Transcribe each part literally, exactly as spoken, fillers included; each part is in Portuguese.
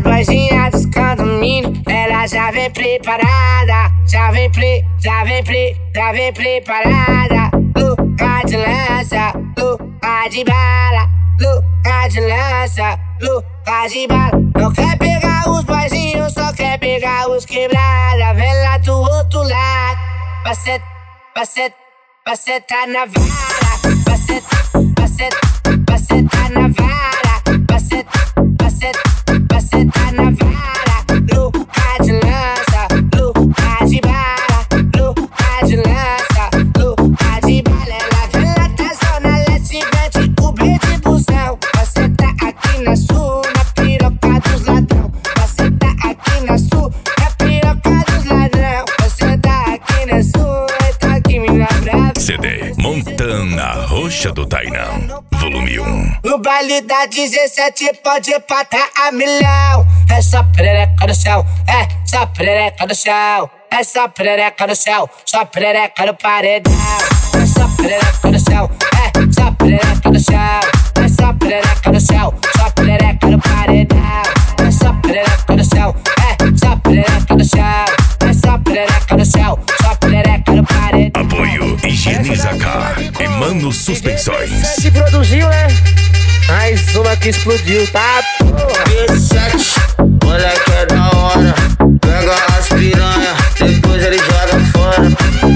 boizinhas dos condomínio, ela já vem preparada. Já vem pre, já vem pre, já vem preparada. Luca de lança, Luca de bala. Luca de lança, Luca de bala. Não quer pegar os boizinhos, só quer pegar os quebrada. Vem lá do outro lado. Você, você, você tá na vara. Você, você, você tá na vara. Você, você, você tá na vara. Luca de lança, Luca de bala. Luca de lança, Luca de bala. Ela vem lá da zona leste, vende Uber de busão. Você tá aqui na sul, na piroca dos ladrão. Você tá aqui na sul, na piroca dos ladrão. Você tá aqui na sul, tá aqui me brava. C D Montana Roxa do Tainão, volume um. No baile da dezessete pode patar a milhão. É só perereca no chão, é só perereca no chão. É só perereca no chão, só perereca no paredão. É só perereca no chão, é só perereca no chão. É só perereca no chão, só perereca no paredão. É só perereca no chão, é só perereca no chão. É só perereca no chão, só perereca no paredão. Apoio Higieniza Car e Mano Suspensões. Se produziu, né? Mais uma que explodiu, tá? B sete, moleque é da hora. Pega as piranha, depois ele joga fora.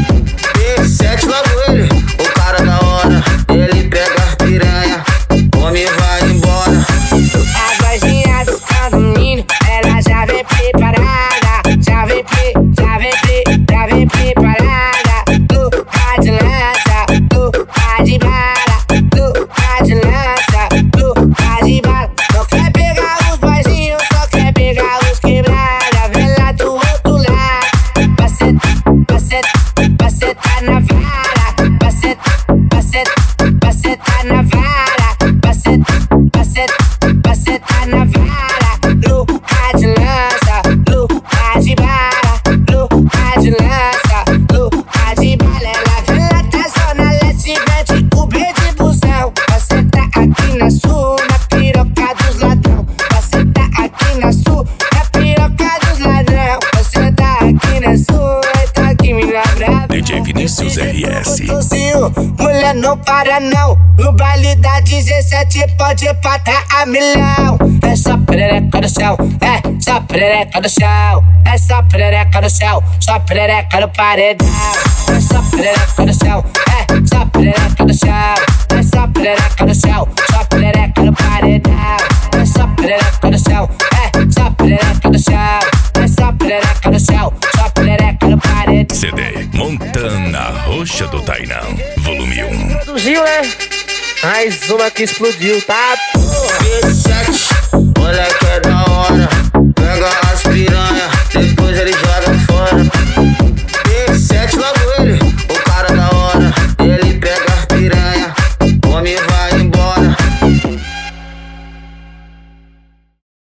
B sete logo ele, o cara da hora. Ele pega as piranha, come e vai embora. A vozinha dos condomínio, ela já vem preparada. Já vem pre, já vem pre, já vem preparada. Luca de lança, Luca de bala. Luca de lança, Luca de bala. Não quer pegar os boizinhos, só quer pegar os quebrada. Vem lá do outro lado. Você, você, você tá na vara. Você, você, você tá na vara. Você, você, você tá na vara. Luca de lança, Luca de bala. Luca de lança, Luca de bala. Ela vem lá da zona leste, vende Uber de busão. Você tá aqui na sul, na piroca dos ladrão. Você tá aqui na sul, na piroca dos ladrão. Você tá aqui na sul, tá aqui me brava. D J Vinícius R S. Mulher não para não. No baile da dezessete pode patar a milhão. É só perereca no chão, é só perereca no chão. É só perereca no chão, só perereca no paredão. É só perereca no chão, é só perereca no chão. É só perereca no chão, só perereca no paredão. É só perereca no chão, é só perereca no chão. É só perereca no chão, só perereca no paredão. C D Montana Roxa do Tainão, volume um. Produziu, né? Mais uma que explodiu, tá? B sete,